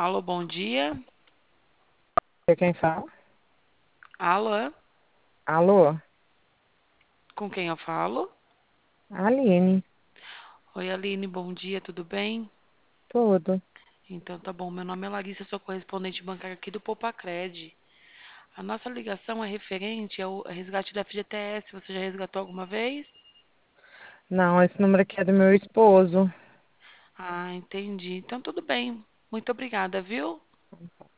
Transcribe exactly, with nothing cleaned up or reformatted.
Alô, bom dia. É quem fala? Alô, Alô? com quem eu falo? Aline, Oi, Aline, bom dia, tudo bem? tudo. Então tá bom, meu nome é Larissa, sou correspondente bancária aqui do Popacred. A nossa ligação é referente ao resgate da F G T S. Você já resgatou alguma vez? Não, esse número aqui é do meu esposo. Ah, entendi. Então tudo bem. Muito obrigada, viu?